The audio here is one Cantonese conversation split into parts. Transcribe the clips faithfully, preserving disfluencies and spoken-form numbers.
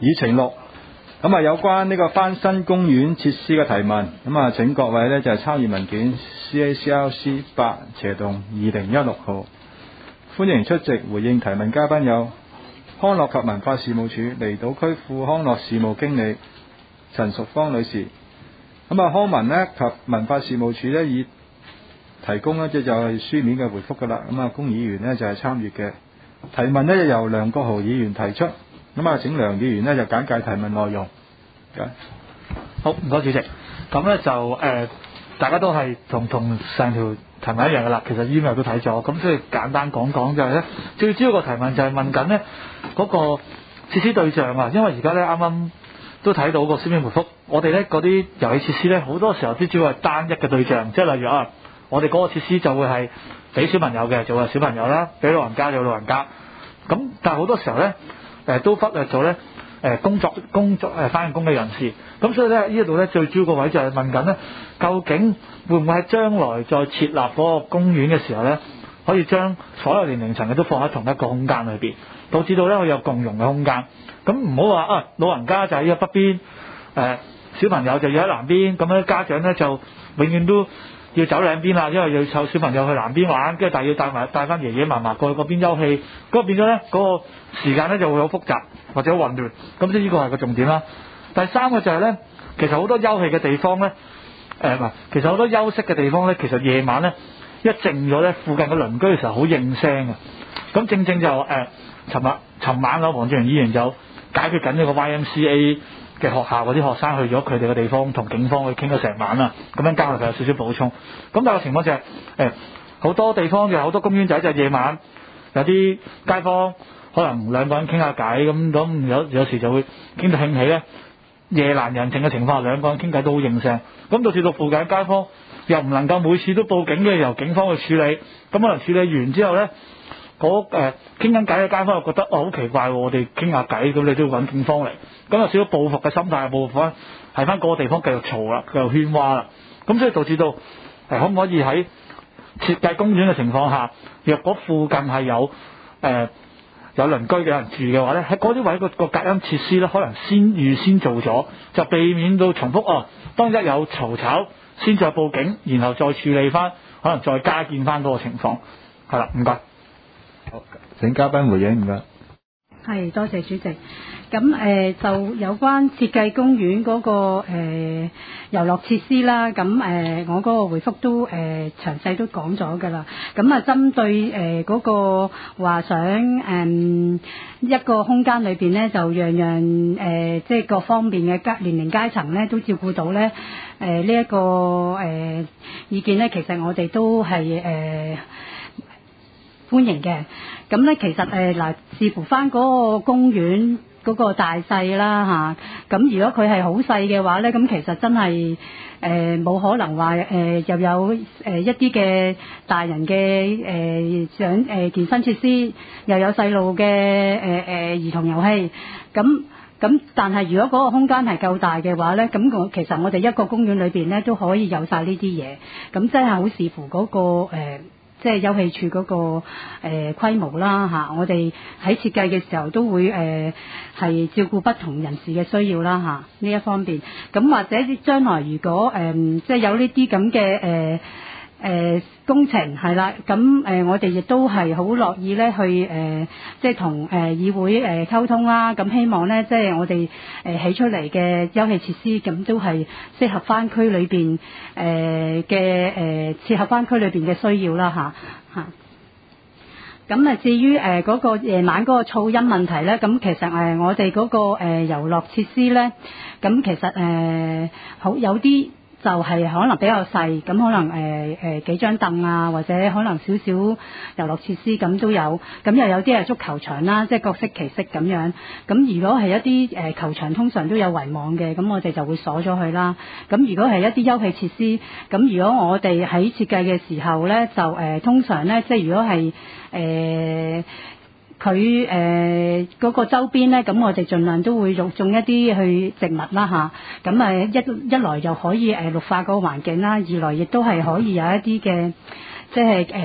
議程六，咁啊有關呢個翻新公園設施嘅提問，咁啊請各位呢就係參與文件 C A C L C 八斜洞二零一六號，歡迎出席回應提問嘉賓有康樂及文化事務署離島區副康樂事務經理陳淑芳女士。咁啊康文呢及文化事務署呢已提供呢即就係書面嘅回覆噶啦，咁啊公議員呢就係參與嘅提問呢由梁國豪議員提出，咁啊請梁議員呢就簡介提問內容。 好，唔該主席。咁呢就誒、呃、大家都係同同成條提問一樣噶啦，其實 email 都睇咗，咁所以簡單講講就係呢，最主要個提問就係問緊呢嗰、那個設施對象啊，因為而家呢啱啱都睇到個書面回覆，我哋呢嗰啲遊戲設施呢好多時候都主要係單一嘅對象，即係例如啊，我哋嗰個設施就會係俾小朋友嘅，就係小朋友啦；俾老人家就老人家。咁但係好多時候呢，誒、呃、都忽略咗呢誒工作工作誒返工嘅人士。咁所以呢，呢度呢最主要個位就係問緊呢，究竟會唔會喺將來再設立嗰個公園嘅時候呢，可以將所有年齡層嘅都放喺同一個空間裏邊，導致到呢佢有共融嘅空間。咁唔好話啊，老人家就喺北邊，誒、呃、小朋友就要喺南邊，咁樣家長呢就永遠都要走兩邊啦，因為要湊小朋友去南邊玩，跟住但係要帶埋帶翻爺爺嫲嫲過去嗰邊休憩，咁變咗呢嗰、嗰個時間呢就會好複雜或者好混亂，咁即係呢個係個重點啦。第三個就係呢，其實好多休憩嘅地方呢，誒唔係，其實好多休息嘅地方呢，其實夜晚呢一靜咗呢，附近嘅鄰居嘅時候好應聲嘅。咁正正就誒，尋、呃、日尋晚啊，黃志陽議員就解決緊呢個 Y M C A 嘅學校嗰啲學生去咗佢哋嘅地方，同警方去傾咗成晚啦。咁樣交流就有少少補充。咁但係個情況就係誒好多地方就好多公園仔就夜晚有啲街坊可能兩個人傾下偈咁，咁有有時就會傾到興起咧，夜闌人靜嘅情況下，兩個人傾偈都好應聲。咁導致到附近街坊又唔能夠每次都報警嘅，由警方去處理。咁可能處理完之後咧，嗰誒傾緊偈嘅街坊又覺得哦好奇怪喎，我哋傾下偈，咁你都要揾警方嚟，咁有少少報復嘅心態，報復翻係翻嗰個地方繼續嘈啦，繼續喧嘩啦，咁所以導致到誒、呃、可唔可以喺設計公園嘅情況下，若果附近係有誒、呃、有鄰居嘅人住嘅話咧，喺嗰啲位個個隔音設施咧，可能先預先做咗，就避免到重複哦。當一有嘈吵，先再報警，然後再處理翻，可能再加建翻嗰個情況。係啦，唔該。 好，請嘉賓回應，唔該。 係，多謝主席。咁誒、呃、就有關設計公園嗰、那個誒、呃、遊樂設施啦，咁誒、呃、我嗰個回覆都誒、呃、詳細都講咗㗎啦。咁啊針對誒嗰、呃那個話想誒、呃、一個空間裏邊咧，就樣樣誒、呃、即係各方面嘅階年齡階層咧都照顧到咧。誒呢一個誒、呃、意見咧，其實我哋都係誒、呃、歡迎嘅。咁咧其實誒嗱、呃，視乎翻嗰個公園嗰個大細啦嚇。咁、啊、如果佢係好細嘅話咧，咁其實真係誒冇可能話誒、呃、又有誒、呃、一啲嘅大人嘅誒想誒健身設施，又有細路嘅誒誒兒童遊戲。咁咁但係如果嗰個空間係夠大嘅話咧，咁我其實我哋一個公園裏邊咧都可以有晒呢啲嘢。咁真係好視乎嗰、嗰個、呃即係休憩處嗰個誒、呃、規模啦嚇、啊，我哋喺設計嘅時候都會誒係、呃、照顧不同人士嘅需要啦嚇，呢、啊、一方面。咁或者將來如果誒、呃、即係有呢啲咁嘅誒誒工程係啦，咁誒、呃、我哋亦都係好樂意咧去誒、呃、即係同誒議會誒溝通啦。咁希望咧即係我哋誒起出嚟嘅休憩設施，咁都係適合翻區裏邊誒嘅誒切合翻區裏邊嘅需要啦嚇嚇。咁啊，至於誒嗰個夜晚嗰個噪音問題咧，咁其實誒我哋嗰個誒遊樂設施咧，咁其實誒好有啲就係可能比較細，咁可能誒誒、呃、幾張凳啊，或者可能少少遊樂設施咁都有，咁又有啲係足球場啦，即係各式其式咁樣。咁如果係一啲誒、呃、球場，通常都有圍網嘅，咁我哋就會鎖咗佢啦。咁如果係一啲休憩設施，咁如果我哋喺設計嘅時候咧，就誒、呃、通常咧，即係如果係誒佢誒嗰個周邊咧，咁我哋盡量都會種種一啲去植物啦嚇，咁誒一一來又可以誒綠化嗰個環境啦，二來亦都係可以有一啲嘅即係誒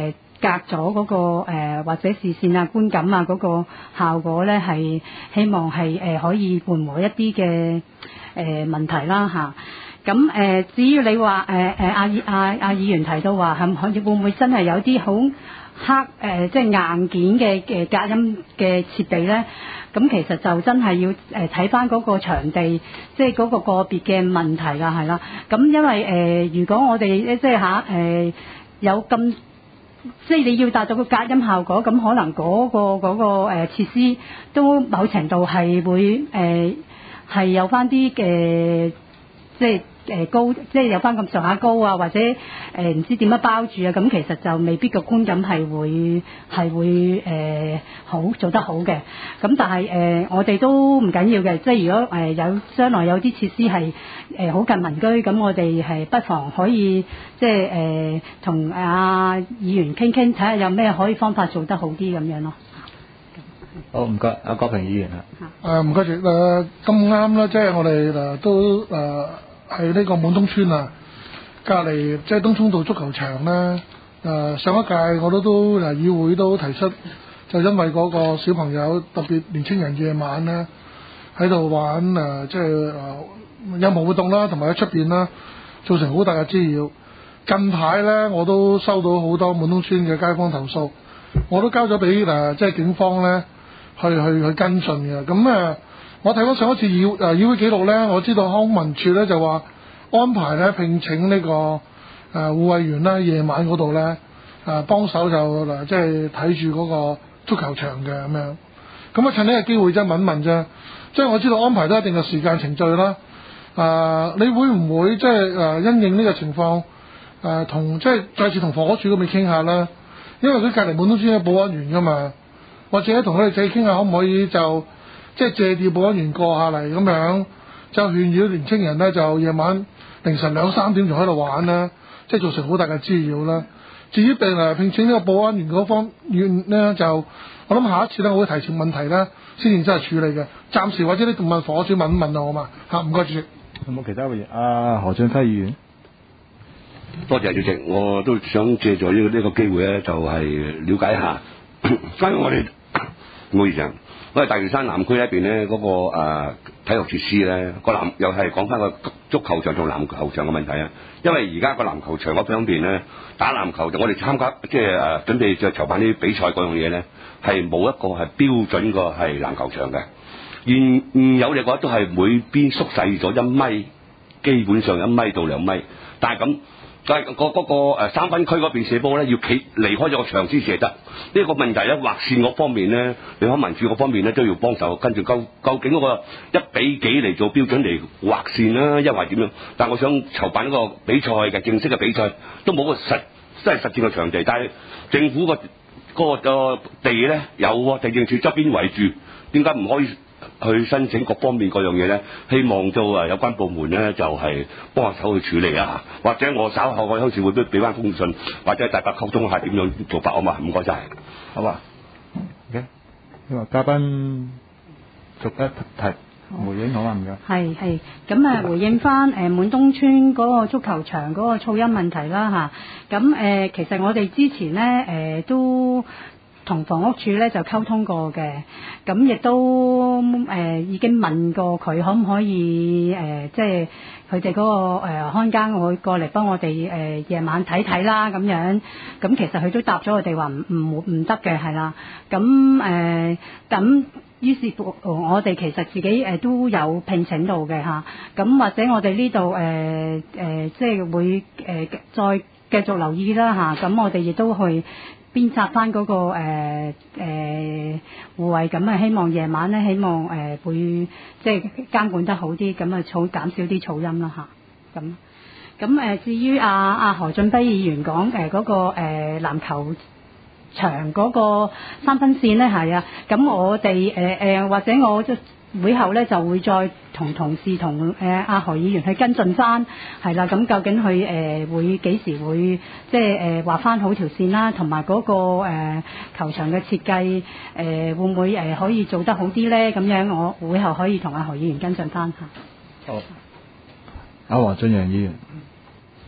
隔咗嗰個誒或者視線啊觀感啊嗰個效果咧，係希望係誒可以緩和一啲嘅誒問題啦嚇。咁誒至於你話誒誒阿阿阿議員提到話係可以會唔會真係有啲好黑誒即係硬件嘅嘅隔音嘅設備咧？咁其實就真係要誒睇翻嗰個場地，即係嗰個個別嘅問題啦，係啦。咁因為誒、呃，如果我哋即係嚇誒有咁，即係你要達到個隔音效果，咁可能嗰、嗰個嗰、嗰個誒、呃、設施都某程度係會誒係、呃、有翻啲嘅，即係。誒高，即係有翻咁上下高啊，或者誒唔、呃、知點樣包住啊，咁其實就未必個觀感係會係會誒、呃、好做得好嘅。咁但係誒、呃、我哋都唔緊要嘅，即係如果誒、呃、有將來有啲設施係誒好近民居，咁我哋係不妨可以即係誒同阿議員傾傾，睇下有咩可以方法做得好啲咁樣咯。 好，唔該，阿郭平議員啊。 誒唔該住誒咁啱啦，即係我哋誒都誒。呃係呢個滿東村啊，隔離即係東涌道足球場咧。誒、呃、上一屆我都都誒議會都提出，就因為嗰個小朋友特別年青人夜晚咧喺度玩誒、呃，即係誒、呃、有冇活動啦，同埋喺出邊啦，造成好大嘅滋擾。近排咧我都收到好多滿東村嘅街坊投訴，我都交咗俾誒即係警方咧去去去跟進嘅。咁誒。呃我睇翻上一次議誒議會記錄咧，我知道康文署咧就話安排咧聘請呢、這個誒護衛員啦，夜晚嗰度咧誒幫手就嗱即係睇住嗰個足球場嘅咁樣。咁啊趁呢個機會啫問一問啫，即係我知道安排都一定嘅時間程序啦。誒、呃，你會唔會即係誒因應呢個情況誒同即係再次同房屋署嗰邊傾下啦？因為佢隔離滿東村有保安員噶嘛，或者同佢哋仔傾下可唔可以就？即係借調保安員過下嚟咁樣，就勸擾年青人咧，就夜晚凌晨兩三點仲喺度玩啦，即係造成好大嘅滋擾啦。至於並誒聘請呢個保安員嗰方面咧，就我諗下一次咧，我會提前問題咧，先至真係處理嘅。暫時或者你同問房主問一問啊，好嘛嚇？唔該主席。 有冇其他議員？阿何俊輝議員。 多謝主席，我都想借助呢個呢個機會咧，就係、是、了解一下，關於我哋唔好意思啊。因為大嶼山南區呢邊咧嗰個誒、呃、體育設施咧，個籃又係講翻個足球場同籃球場嘅問題啊。因為而家個籃球場嗰方面咧，打籃球就我哋參加即係誒準備就籌辦啲比賽嗰樣嘢咧，係冇一個係標準個係籃球場嘅。現現有嘅話都係每邊縮細咗一米，基本上一米到兩米，但係咁。但係嗰嗰個三分區嗰邊射波咧，要企離開咗個場先射得。呢、這個問題咧，劃線嗰方面咧，你康文署嗰方面咧都要幫手跟住究究竟嗰個一比幾嚟做標準嚟劃線啦，一係點樣？但係我想籌辦一個比賽嘅正式嘅比賽，都冇個實真係實戰嘅場地，但係政府、那個嗰、那個地咧有地政處側邊圍住，點解唔可以去申請各方面嗰樣嘢咧？希望做啊有關部門咧就係、是、幫下手去處理啊，或者我稍後我有時會俾俾翻封信，或者大家溝通下點樣做法好嘛？唔該晒，好嘛 ？OK，你話嘉賓逐一提回應好嘛？唔該。係係咁啊，回應翻誒滿東村嗰個足球場嗰個噪音問題啦嚇。咁、啊、誒、呃、其實我哋之前咧誒、呃、都同房屋署咧就溝通過嘅，咁亦都誒、呃、已經問過佢可唔可以誒、呃，即係佢哋嗰個誒、呃、看更會過嚟幫我哋誒、呃、夜晚睇睇啦咁樣。咁其實佢都答咗我哋話唔唔唔得嘅，係啦。咁誒咁於是乎我哋其實自己誒都有聘請到嘅嚇。咁或者我哋呢度誒誒即係會誒、呃、再繼續留意啦嚇。咁我哋亦都去鞭策翻嗰個誒誒護衛，咁啊希望夜晚咧，希望誒、呃、會即係監管得好啲，咁啊噪減少啲噪音啦嚇。咁咁誒至於阿阿何俊輝議員講誒嗰個誒、呃、籃球場嗰個三分線咧，係啊，咁我哋誒誒或者我即會後咧就會再同同事同誒阿何議員去跟進翻，係啦，咁究竟佢誒、呃、會幾時會即係誒畫翻好條線啦，同埋嗰個、呃、球場嘅設計誒、呃、會唔會誒、呃、可以做得好啲咧？咁樣我會後可以同阿何議員跟進翻嚇。 好，阿黃俊陽議員。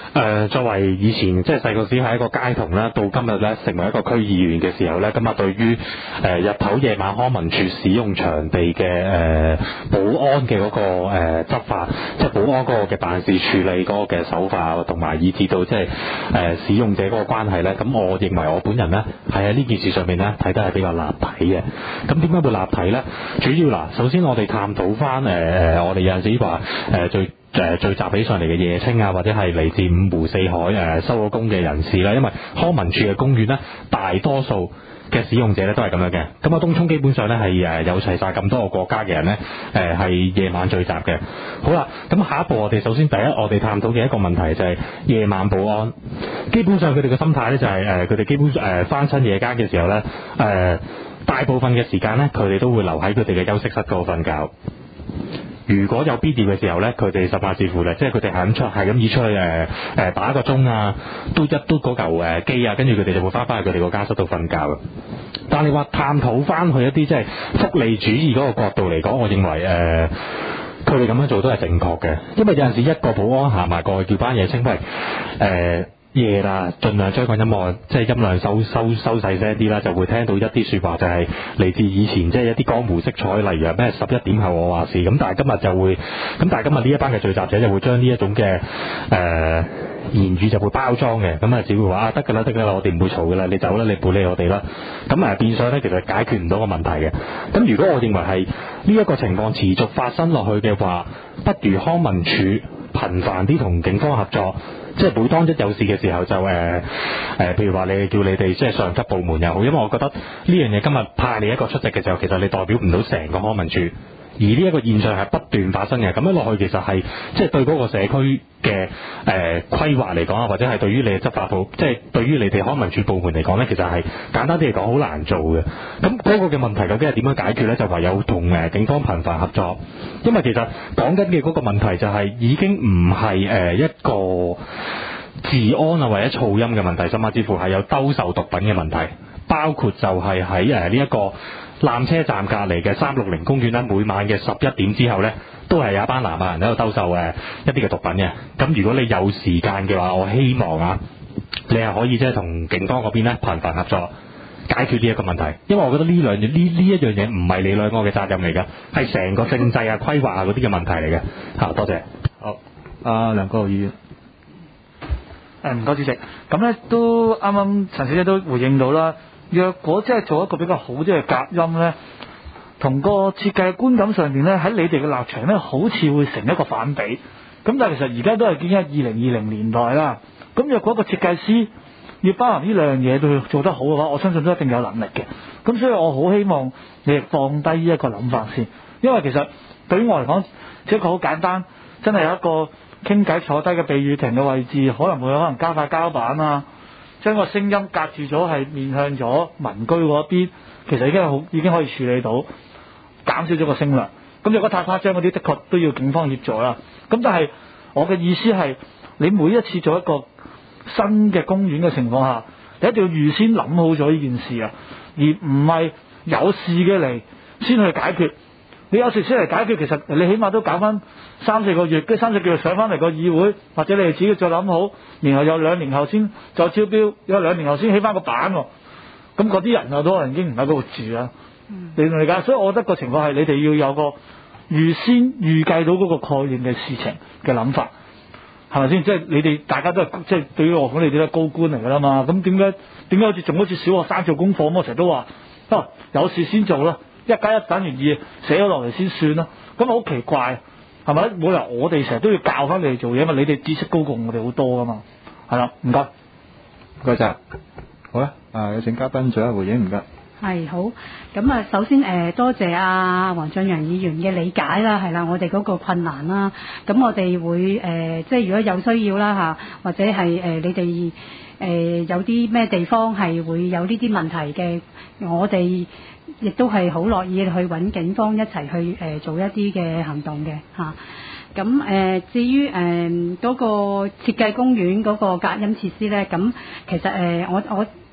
誒、呃，作為以前即係細個時係一個街童啦，到今日咧成為一個區議員嘅時候咧，咁啊對於誒、呃、日頭夜晚康文署使用場地嘅誒、呃、保安嘅嗰、那個誒、呃、執法，即係保安嗰個嘅辦事處理嗰個嘅手法，同埋以至到即係誒使用者嗰個關係咧，咁我認為我本人咧係喺呢件事上面咧睇得係比較立體嘅。咁點解會立體咧？主要嗱，首先我哋探討翻誒誒，我哋有陣時話誒最。誒聚集起上嚟嘅夜青啊，或者係嚟自五湖四海誒、呃、收咗工嘅人士啦，因為康文署嘅公園咧，大多數嘅使用者咧都係咁樣嘅。咁啊，東涌基本上咧係誒有齊晒咁多個國家嘅人咧，誒係夜晚聚集嘅。好啦，咁下一步我哋首先第一我哋探討嘅一個問題就係夜晚保安。基本上佢哋嘅心態咧就係誒佢哋基本誒翻親夜間嘅時候咧，誒、呃、大部分嘅時間咧佢哋都會留喺佢哋嘅休息室度瞓覺。如果有必要嘅時候咧，佢哋實話視乎咧，即係佢哋係咁出，係咁以出去誒誒打一個鐘啊，嘟一嘟嗰嚿誒機啊，跟住佢哋就會翻返去佢哋個家室度瞓覺。但係話探討翻去一啲即係福利主義嗰個角度嚟講，我認為誒佢哋咁樣做都係正確嘅，因為有陣時一個保安行埋過去叫班夜青喂誒。呃夜啦，盡量將個音樂即係音量收收收細聲啲啦，就會聽到一啲説話，就係嚟自以前即係一啲江湖色彩，例如係咩十一點後我話事咁。但係今日就會咁，但係今日呢一班嘅聚集者就會將呢一種嘅誒、呃、言語就會包裝嘅，咁啊只會話啊得㗎啦得㗎啦，我哋唔會嘈㗎啦，你走啦，你唔理我哋啦。咁啊變相咧其實解決唔到個問題嘅。咁如果我認為係呢一個情況持續發生落去嘅話，不如康文署頻繁啲同警方合作。即係每當一有事嘅時候就誒誒、呃呃，譬如話你叫你哋即係上級部門又好，因為我覺得呢樣嘢今日派你一個出席嘅時候，其實你代表唔到成個康文署，而呢一個現象係不斷發生嘅。咁樣落去其實係即係對嗰個社區嘅誒規劃嚟講啊，或者係對於你嘅執法部，即係對於你哋康文署部門嚟講咧，其實係簡單啲嚟講好難做嘅。咁嗰個嘅問題究竟係點樣解決咧？就唯有同誒警方頻繁合作，因為其實講緊嘅嗰個問題就係已經唔係誒一個治安啊或者噪音嘅問題，甚至乎係有兜售毒品嘅問題，包括就係喺誒呢一個纜車站隔離嘅三六零公園咧，每晚嘅十一點之後咧，都係有一班南亞人喺度兜售誒一啲嘅毒品嘅。咁如果你有時間嘅話，我希望啊，你係可以即係同警方嗰邊咧頻繁合作，解決呢一個問題。因為我覺得呢兩呢呢一樣嘢唔係你兩個嘅責任嚟㗎，係成個政制啊、規劃啊嗰啲嘅問題嚟嘅。嚇，多謝。 好，阿梁國豪議員。 誒唔該主席，咁咧都啱啱陳小姐都回應到啦。若果即係做一個比較好啲嘅隔音咧，同個設計觀感上邊咧，喺你哋嘅立場咧，好似會成一個反比。咁但係其實而家都係見緊二零二零年代啦。咁若果個設計師要包含呢兩樣嘢都要做得好嘅話，我相信都一定有能力嘅。咁所以我好希望你哋放低呢一個諗法先，因為其實對於我嚟講，只一個好簡單，真係有一個傾偈坐低嘅避雨亭嘅位置，可能會可能加塊膠板啊，將個聲音隔住咗係面向咗民居嗰邊，其實已經好已經可以處理到，減少咗個聲量。咁如果太誇張嗰啲，的確都要警方協助啦。咁但係我嘅意思係，你每一次做一個新嘅公園嘅情況下，你一定要預先諗好咗呢件事啊，而唔係有事嘅嚟先去解決。你有事先嚟解決，其實你起碼都搞翻三四個月，跟三四個月上翻嚟個議會，或者你哋自己再諗好，然後有兩年後先再招標，有兩年後先起翻個板喎。咁嗰啲人啊，都可能已經唔喺嗰度住啦。嗯、你明唔明解？所以我覺得個情況係你哋要有個預先預計到嗰個概念嘅事情嘅諗法，係咪先？即係你哋大家都係即係對於我講，你哋都係高官嚟㗎啦嘛。咁點解點解好似仲好似小學生做功課咁？我成日都話啊，有事先做啦。一加一等於二，寫咗落嚟先算啦。咁好奇怪，係咪？冇理由我哋成日都要教翻你哋做嘢，因為你哋知識高過我哋好多噶嘛。係啦，唔該， 唔該晒。好啦，啊有請嘉賓做一回應，唔該。 係好，咁啊，首先誒、呃、多謝阿黃俊陽議員嘅理解啦，係啦，我哋嗰個困難啦，咁我哋會誒、呃，即係如果有需要啦嚇，或者係誒、呃、你哋誒、呃、有啲咩地方係會有呢啲問題嘅，我哋亦都係好樂意去揾警方一齊去誒、呃、做一啲嘅行動嘅嚇。咁誒、呃、至於誒嗰、呃那個設計公園嗰個隔音設施咧，咁其實誒、呃、我我。誒、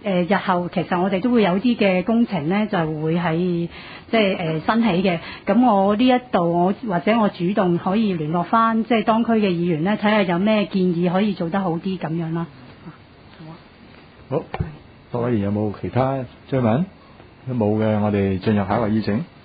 誒日後其實我哋都會有啲嘅工程咧，就會喺即係誒新起嘅。咁我呢一度我或者我主動可以聯絡翻即係當區嘅議員咧，睇下有咩建議可以做得好啲咁樣啦。 好，各位議員有冇其他追問？如果冇嘅，我哋進入下一個議程。